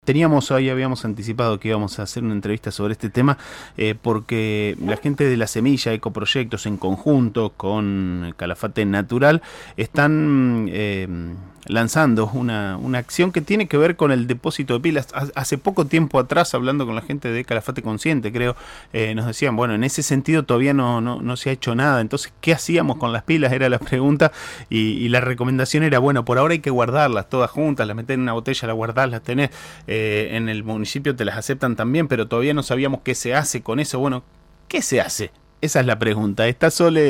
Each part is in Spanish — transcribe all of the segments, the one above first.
Hoy habíamos anticipado que íbamos a hacer una entrevista sobre este tema porque la gente de La Semilla, Ecoproyectos, en conjunto con Calafate Natural, están lanzando una acción que tiene que ver con el depósito de pilas. Hace poco tiempo atrás, hablando con la gente de Calafate Consciente, creo, nos decían, bueno, en ese sentido todavía no se ha hecho nada. Entonces, ¿qué hacíamos con las pilas? Era la pregunta y la recomendación era, bueno, por ahora hay que guardarlas todas juntas, las meter en una botella, las guardás, las tenés. En el municipio te las aceptan también, pero todavía no sabíamos qué se hace con eso. Bueno, ¿qué se hace? Esa es la pregunta. Está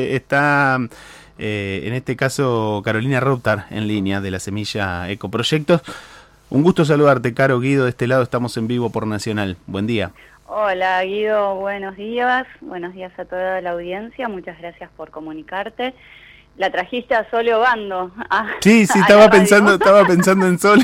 en este caso Carolina Routar en línea de La Semilla Ecoproyectos. Un gusto saludarte, Caro. Guido, de este lado estamos en vivo por Nacional. Buen día. Hola Guido, buenos días a toda la audiencia, muchas gracias por comunicarte. La trajiste a Sole Obando. Sí, estaba pensando en Sole.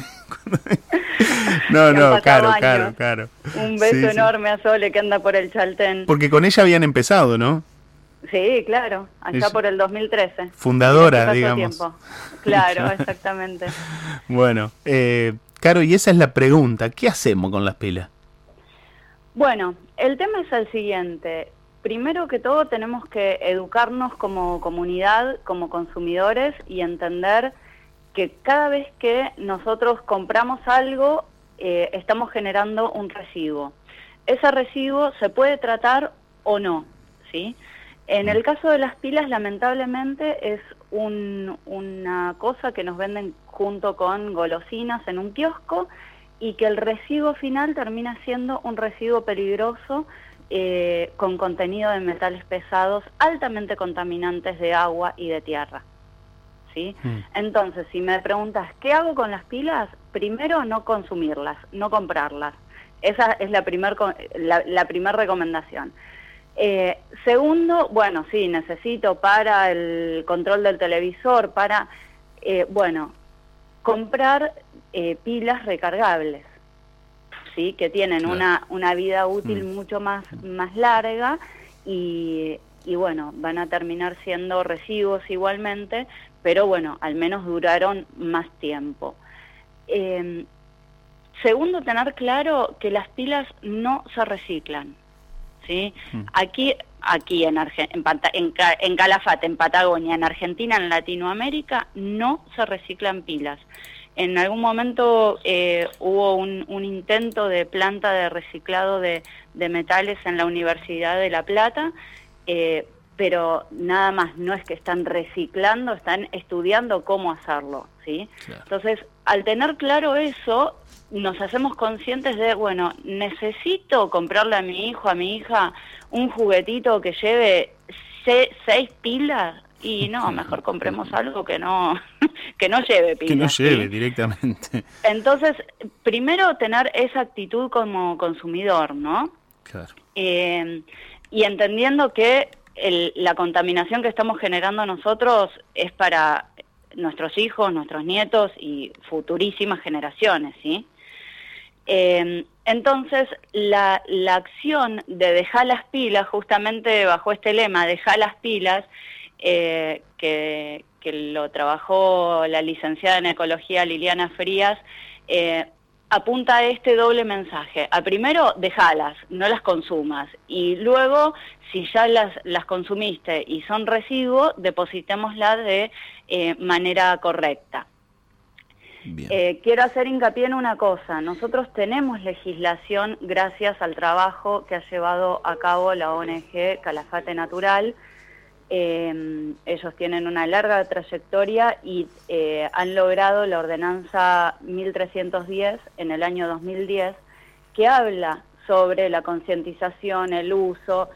No, Caro. Un beso enorme a Sole que anda por el Chaltén. Porque con ella habían empezado, ¿no? Sí, claro, allá por el 2013. Fundadora, digamos. Tiempo. Claro, exactamente. Bueno, Caro, y esa es la pregunta, ¿qué hacemos con las pilas? Bueno, el tema es el siguiente. Primero que todo tenemos que educarnos como comunidad, como consumidores y entender que cada vez que nosotros compramos algo, estamos generando un residuo. Ese residuo se puede tratar o no, ¿sí? En el caso de las pilas, lamentablemente, es una cosa que nos venden junto con golosinas en un kiosco y que el residuo final termina siendo un residuo peligroso con contenido de metales pesados altamente contaminantes de agua y de tierra. ¿Sí? Entonces, si me preguntas, ¿qué hago con las pilas? Primero, no consumirlas, no comprarlas. Esa es la primer recomendación. Segundo, bueno, sí, necesito para el control del televisor, comprar pilas recargables, ¿sí? Que tienen una vida útil mucho más larga y bueno, van a terminar siendo residuos igualmente, pero bueno, al menos duraron más tiempo. Segundo, tener claro que las pilas no se reciclan, ¿sí? Aquí en Calafate, en Patagonia, en Argentina, en Latinoamérica, no se reciclan pilas. En algún momento hubo un intento de planta de reciclado de metales en la Universidad de La Plata, pero nada más, no es que están reciclando, están estudiando cómo hacerlo, ¿sí? Claro. Entonces, al tener claro eso, nos hacemos conscientes de, bueno, necesito comprarle a mi hijo, a mi hija, un juguetito que lleve 6 pilas, y no, mejor compremos algo que no lleve pilas. Que no lleve, ¿sí? Directamente. Entonces, primero tener esa actitud como consumidor, ¿no? Claro. Y entendiendo que la contaminación que estamos generando nosotros es para nuestros hijos, nuestros nietos y futurísimas generaciones, ¿sí? Entonces, la acción de dejar las pilas, justamente bajo este lema, dejar las pilas, que lo trabajó la licenciada en Ecología Liliana Frías, apunta a este doble mensaje. Primero, dejalas, no las consumas. Y luego, si ya las consumiste y son residuos, depositémoslas de manera correcta. Quiero hacer hincapié en una cosa. Nosotros tenemos legislación gracias al trabajo que ha llevado a cabo la ONG Calafate Natural. Ellos tienen una larga trayectoria y han logrado la ordenanza 1310 en el año 2010, que habla sobre la concientización, el uso,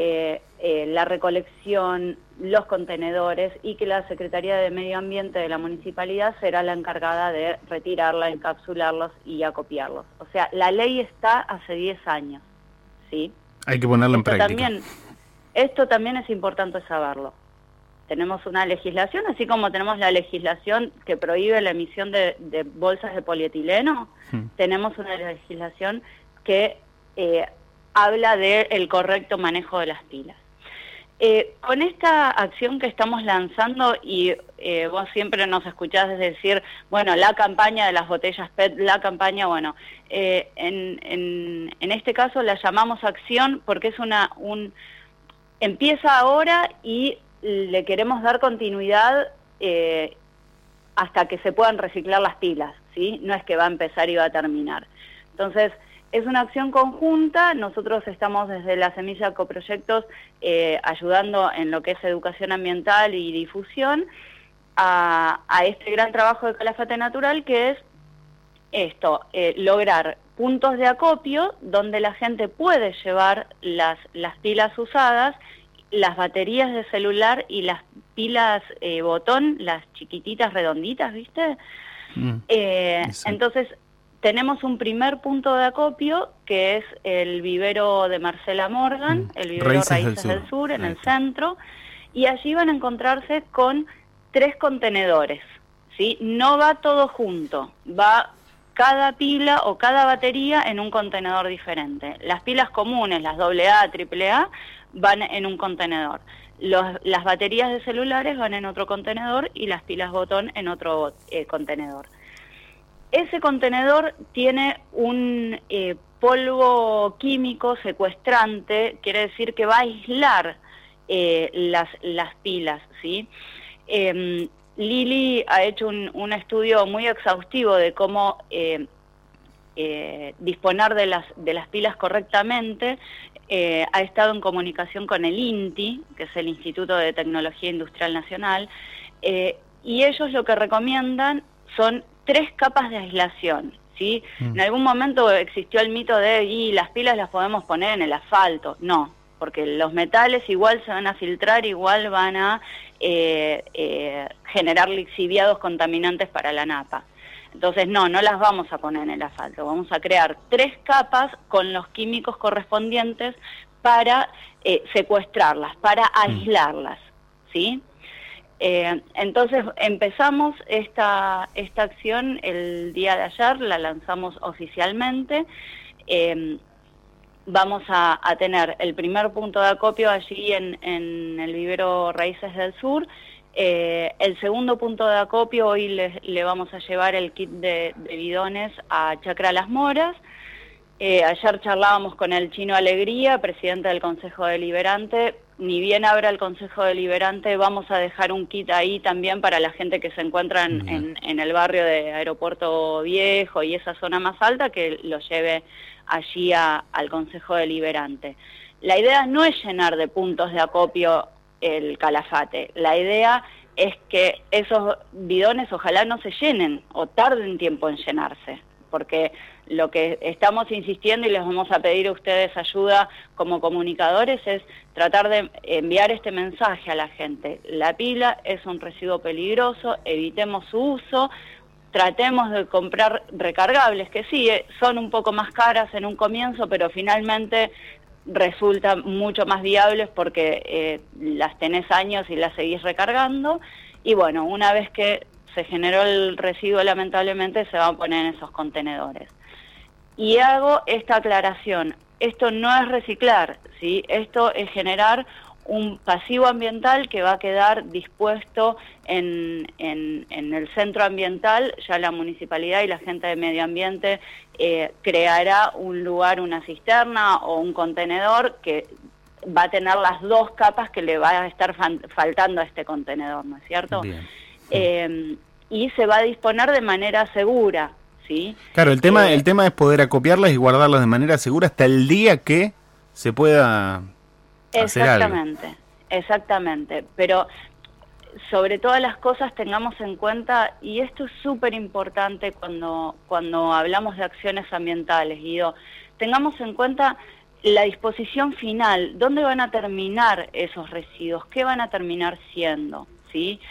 la recolección, los contenedores, y que la Secretaría de Medio Ambiente de la Municipalidad será la encargada de retirarla, encapsularlos y acopiarlos. O sea, la ley está hace 10 años, ¿sí? Hay que ponerla en práctica. Esto también es importante saberlo. Tenemos una legislación, así como tenemos la legislación que prohíbe la emisión de bolsas de polietileno, tenemos una legislación que habla del correcto manejo de las pilas. Con esta acción que estamos lanzando, y vos siempre nos escuchás decir, bueno, la campaña de las botellas PET, la campaña, bueno, en este caso la llamamos acción porque es empieza ahora y le queremos dar continuidad hasta que se puedan reciclar las pilas, ¿sí? No es que va a empezar y va a terminar. Entonces, es una acción conjunta. Nosotros estamos desde la Semilla Ecoproyectos ayudando en lo que es educación ambiental y difusión a este gran trabajo de Calafate Natural, que es esto, lograr puntos de acopio donde la gente puede llevar las pilas usadas, las baterías de celular y las pilas botón, las chiquititas redonditas, ¿viste? Entonces, tenemos un primer punto de acopio, que es el vivero de Marcela Morgan, el vivero Raíces del Sur, en el centro, y allí van a encontrarse con 3 contenedores, ¿sí? No va todo junto, va cada pila o cada batería en un contenedor diferente. Las pilas comunes, las AA, AAA, van en un contenedor. Las baterías de celulares van en otro contenedor y las pilas botón en otro contenedor. Ese contenedor tiene un polvo químico secuestrante, quiere decir que va a aislar las pilas, ¿sí? Lili ha hecho un estudio muy exhaustivo de cómo disponer de las pilas correctamente. Ha estado en comunicación con el INTI, que es el Instituto de Tecnología Industrial Nacional, y ellos lo que recomiendan son 3 capas de aislación, ¿sí? En algún momento existió el mito de, y las pilas las podemos poner en el asfalto. No, porque los metales igual se van a filtrar, igual van a generar lixiviados contaminantes para la napa. Entonces, no las vamos a poner en el asfalto, vamos a crear 3 capas con los químicos correspondientes para secuestrarlas, para aislarlas, ¿sí? Entonces empezamos esta acción el día de ayer, la lanzamos oficialmente. Vamos a tener el primer punto de acopio allí en el vivero Raíces del Sur. El segundo punto de acopio, hoy le vamos a llevar el kit de bidones a Chacra Las Moras. Ayer charlábamos con el Chino Alegría, presidente del Consejo Deliberante. Ni bien abra el Consejo Deliberante, vamos a dejar un kit ahí también para la gente que se encuentra en el barrio de Aeropuerto Viejo y esa zona más alta, que lo lleve allí al Consejo Deliberante. La idea no es llenar de puntos de acopio el Calafate. La idea es que esos bidones ojalá no se llenen o tarden tiempo en llenarse, porque lo que estamos insistiendo y les vamos a pedir a ustedes ayuda como comunicadores es tratar de enviar este mensaje a la gente. La pila es un residuo peligroso, evitemos su uso, tratemos de comprar recargables, que sí, son un poco más caras en un comienzo, pero finalmente resultan mucho más viables porque las tenés años y las seguís recargando. Y bueno, una vez que se generó el residuo, lamentablemente se va a poner en esos contenedores. Y hago esta aclaración, esto no es reciclar, ¿sí? Esto es generar un pasivo ambiental que va a quedar dispuesto en el centro ambiental. Ya la municipalidad y la gente de medio ambiente creará un lugar, una cisterna o un contenedor que va a tener las 2 capas que le va a estar faltando a este contenedor, ¿no es cierto? Bien. Y se va a disponer de manera segura, ¿sí? Claro, el tema es poder acopiarlas y guardarlas de manera segura hasta el día que se pueda hacer algo. Exactamente, pero sobre todas las cosas tengamos en cuenta, y esto es súper importante cuando hablamos de acciones ambientales, Guido, tengamos en cuenta la disposición final, dónde van a terminar esos residuos, qué van a terminar siendo, ¿sí?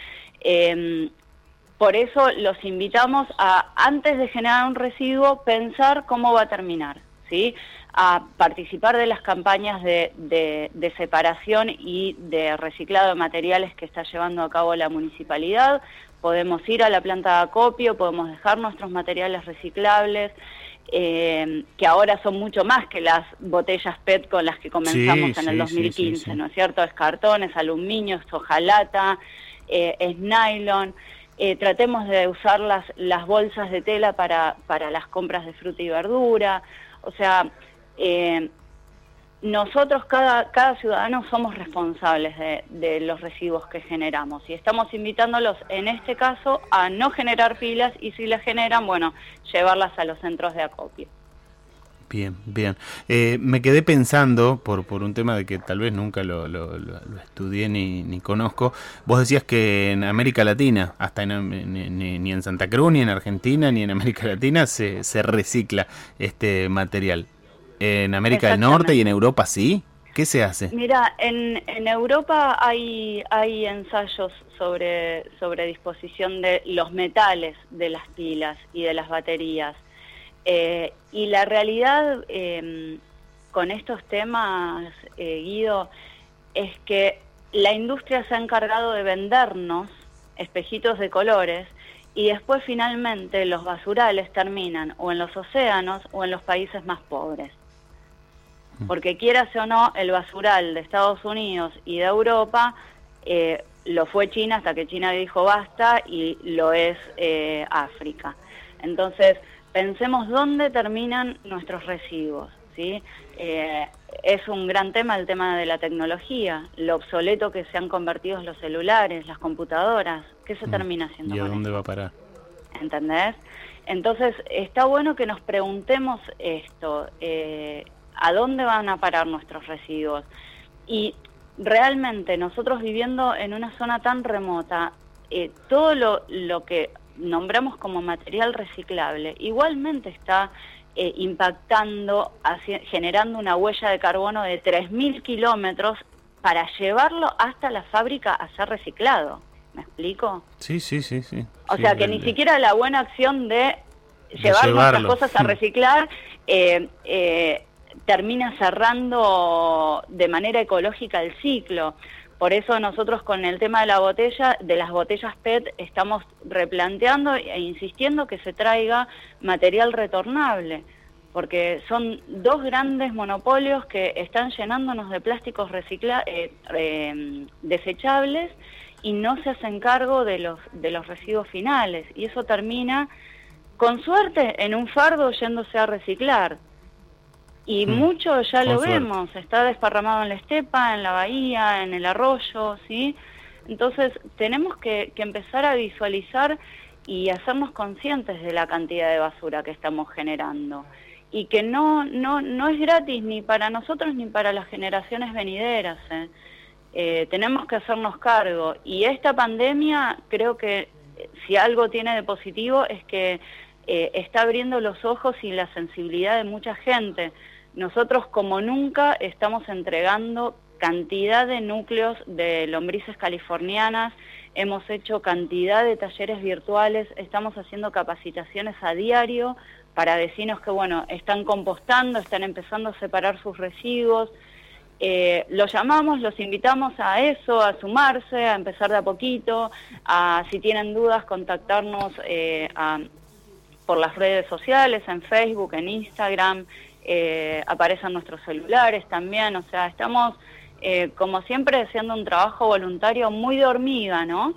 Por eso los invitamos a, antes de generar un residuo, pensar cómo va a terminar, ¿sí? A participar de las campañas de separación y de reciclado de materiales que está llevando a cabo la municipalidad. Podemos ir a la planta de acopio, podemos dejar nuestros materiales reciclables. que ahora son mucho más que las botellas PET con las que comenzamos en el 2015, ¿no es cierto? Es cartón, es aluminio, es hojalata, es nylon. Tratemos de usar las bolsas de tela para las compras de fruta y verdura. O sea, nosotros, cada ciudadano, somos responsables de los residuos que generamos y estamos invitándolos, en este caso, a no generar pilas y si las generan, bueno, llevarlas a los centros de acopio. Bien, bien. Me quedé pensando, por un tema de que tal vez nunca lo estudié ni conozco, vos decías que en América Latina, hasta ni en Santa Cruz, ni en Argentina, ni en América Latina se recicla este material. ¿En América del Norte y en Europa sí? ¿Qué se hace? Mira, en Europa hay ensayos sobre disposición de los metales de las pilas y de las baterías. Y la realidad con estos temas, Guido, es que la industria se ha encargado de vendernos espejitos de colores y después finalmente los basurales terminan o en los océanos o en los países más pobres. Porque quieras o no, el basural de Estados Unidos y de Europa lo fue China hasta que China dijo basta y lo es África. Entonces, pensemos dónde terminan nuestros residuos, ¿sí? Es un gran tema el tema de la tecnología, lo obsoleto que se han convertido los celulares, las computadoras. ¿Qué se termina haciendo? ¿Y a dónde va a parar? ¿Entendés? Entonces, está bueno que nos preguntemos esto, ¿a dónde van a parar nuestros residuos? Y realmente nosotros viviendo en una zona tan remota, todo lo que nombramos como material reciclable, igualmente está impactando, generando una huella de carbono de 3.000 kilómetros para llevarlo hasta la fábrica a ser reciclado. ¿Me explico? Sí. O sea, que ni siquiera la buena acción de llevar nuestras cosas a reciclar termina cerrando de manera ecológica el ciclo. Por eso nosotros con el tema de las botellas PET, estamos replanteando e insistiendo que se traiga material retornable, porque son dos grandes monopolios que están llenándonos de plásticos desechables y no se hacen cargo de los residuos finales, y eso termina, con suerte, en un fardo yéndose a reciclar. Y mucho ya lo vemos, está desparramado en la estepa, en la bahía, en el arroyo, ¿sí? Entonces tenemos que empezar a visualizar y hacernos conscientes de la cantidad de basura que estamos generando. Y que no es gratis ni para nosotros ni para las generaciones venideras, tenemos que hacernos cargo. Y esta pandemia, creo que si algo tiene de positivo es que está abriendo los ojos y la sensibilidad de mucha gente. Nosotros, como nunca, estamos entregando cantidad de núcleos de lombrices californianas, hemos hecho cantidad de talleres virtuales, estamos haciendo capacitaciones a diario para vecinos que, bueno, están compostando, están empezando a separar sus residuos. Los llamamos, los invitamos a eso, a sumarse, a empezar de a poquito, si tienen dudas, contactarnos por las redes sociales, en Facebook, en Instagram, aparecen nuestros celulares también. O sea, estamos, como siempre, haciendo un trabajo voluntario muy de hormiga, ¿no?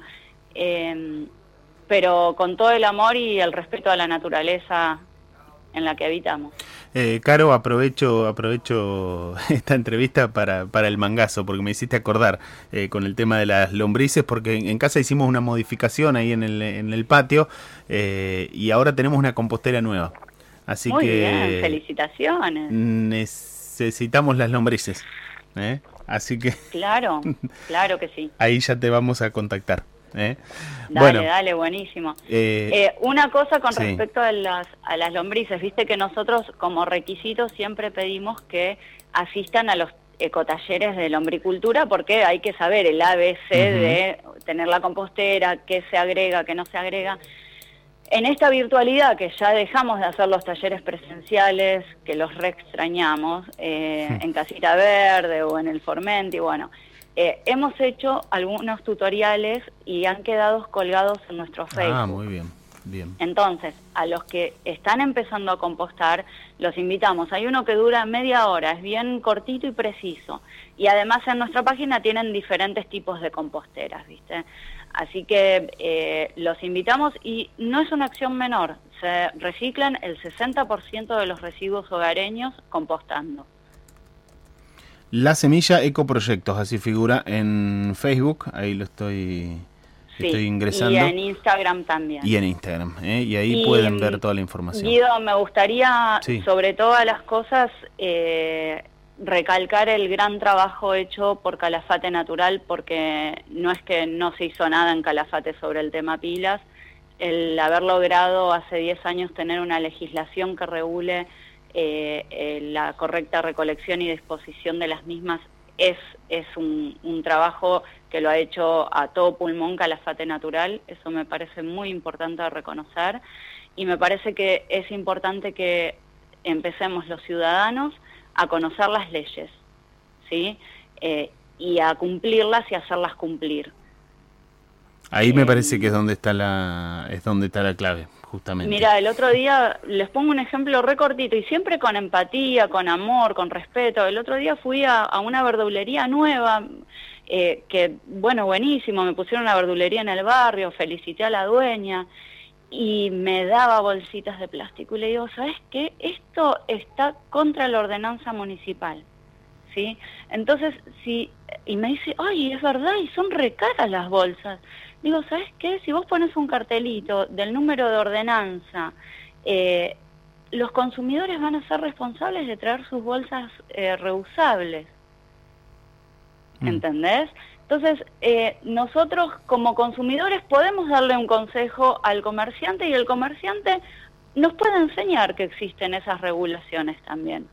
Pero con todo el amor y el respeto a la naturaleza en la que habitamos. Caro, aprovecho esta entrevista para el mangazo, porque me hiciste acordar con el tema de las lombrices, porque en casa hicimos una modificación ahí en el patio y ahora tenemos una compostera nueva. Así Muy que bien, felicitaciones. Necesitamos las lombrices, así que claro que sí. Ahí ya te vamos a contactar. Dale, buenísimo. Una cosa con sí. respecto a las lombrices, viste que nosotros como requisito siempre pedimos que asistan a los ecotalleres de lombricultura, porque hay que saber el ABC de tener la compostera, qué se agrega, qué no se agrega. En esta virtualidad, que ya dejamos de hacer los talleres presenciales, que los re extrañamos, en Casita Verde o en el Formenti, bueno, hemos hecho algunos tutoriales y han quedado colgados en nuestro Facebook. Muy bien. Bien. Entonces, a los que están empezando a compostar, los invitamos. Hay uno que dura media hora, es bien cortito y preciso. Y además en nuestra página tienen diferentes tipos de composteras, ¿viste? Así que los invitamos, y no es una acción menor. Se reciclan el 60% de los residuos hogareños compostando. La Semilla Ecoproyectos, así figura en Facebook, ahí lo estoy ingresando. Y en Instagram también. Y en Instagram, y ahí pueden ver toda la información. Guido, me gustaría, sobre todas las cosas, recalcar el gran trabajo hecho por Calafate Natural, porque no es que no se hizo nada en Calafate sobre el tema pilas. El haber logrado hace 10 años tener una legislación que regule la correcta recolección y disposición de las mismas es un trabajo que lo ha hecho a todo pulmón Calafate Natural. Eso me parece muy importante de reconocer, y me parece que es importante que empecemos los ciudadanos a conocer las leyes, ¿sí? Y a cumplirlas y hacerlas cumplir. Ahí me parece que es donde está la clave, justamente. Mira, el otro día, les pongo un ejemplo re cortito, y siempre con empatía, con amor, con respeto. El otro día fui a una verdulería nueva, que, bueno, buenísimo, me pusieron una verdulería en el barrio, felicité a la dueña, y me daba bolsitas de plástico, y le digo, ¿sabes qué? Esto está contra la ordenanza municipal, ¿sí? Entonces, y me dice, ay, es verdad, y son re caras las bolsas. Digo, ¿sabes qué? Si vos pones un cartelito del número de ordenanza, los consumidores van a ser responsables de traer sus bolsas reusables. ¿Entendés? Entonces, nosotros como consumidores podemos darle un consejo al comerciante, y el comerciante nos puede enseñar que existen esas regulaciones también.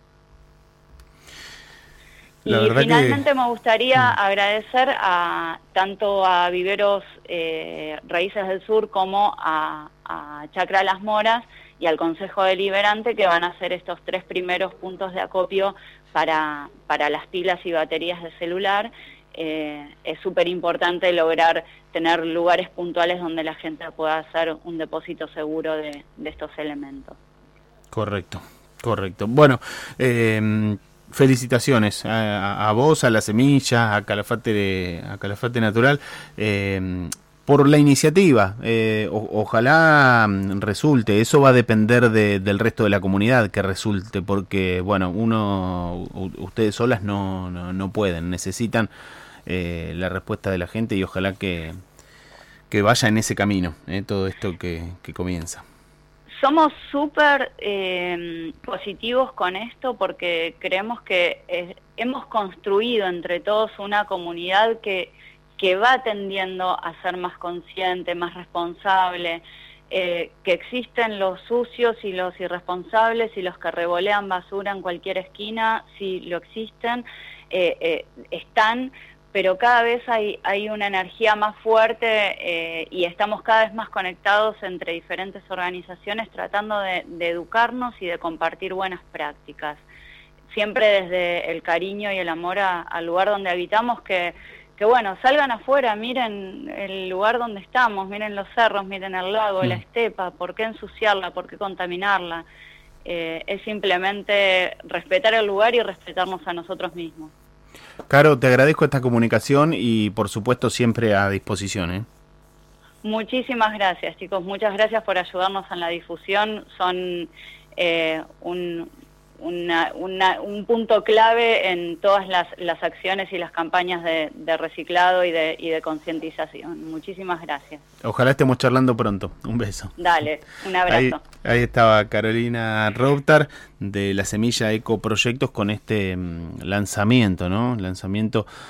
Y finalmente me gustaría agradecer tanto a Viveros Raíces del Sur como a Chacra Las Moras y al Consejo Deliberante, que van a hacer estos 3 primeros puntos de acopio para las pilas y baterías de celular. Es súper importante lograr tener lugares puntuales donde la gente pueda hacer un depósito seguro de estos elementos. Correcto. Bueno, felicitaciones a vos, a La Semilla, a Calafate Natural, por la iniciativa. Ojalá resulte. Eso va a depender del resto de la comunidad que resulte, porque bueno, ustedes solas no pueden, necesitan la respuesta de la gente, y ojalá que vaya en ese camino, todo esto que comienza. Somos súper positivos con esto, porque creemos que hemos construido entre todos una comunidad que va tendiendo a ser más consciente, más responsable, que existen los sucios y los irresponsables y los que revolean basura en cualquier esquina. Sí, lo existen, están, pero cada vez hay una energía más fuerte, y estamos cada vez más conectados entre diferentes organizaciones, tratando de educarnos y de compartir buenas prácticas. Siempre desde el cariño y el amor al lugar donde habitamos, que bueno, salgan afuera, miren el lugar donde estamos, miren los cerros, miren el lago, la estepa. ¿Por qué ensuciarla? ¿Por qué contaminarla? Es simplemente respetar el lugar y respetarnos a nosotros mismos. Caro, te agradezco esta comunicación, y por supuesto siempre a disposición. Muchísimas gracias, chicos. Muchas gracias por ayudarnos en la difusión. Son un punto clave en todas las acciones y las campañas de reciclado y de concientización. Muchísimas gracias. Ojalá estemos charlando pronto. Un beso. Dale, un abrazo. Ahí estaba Carolina Rovtar de La Semilla Ecoproyectos con este lanzamiento, ¿no? Lanzamiento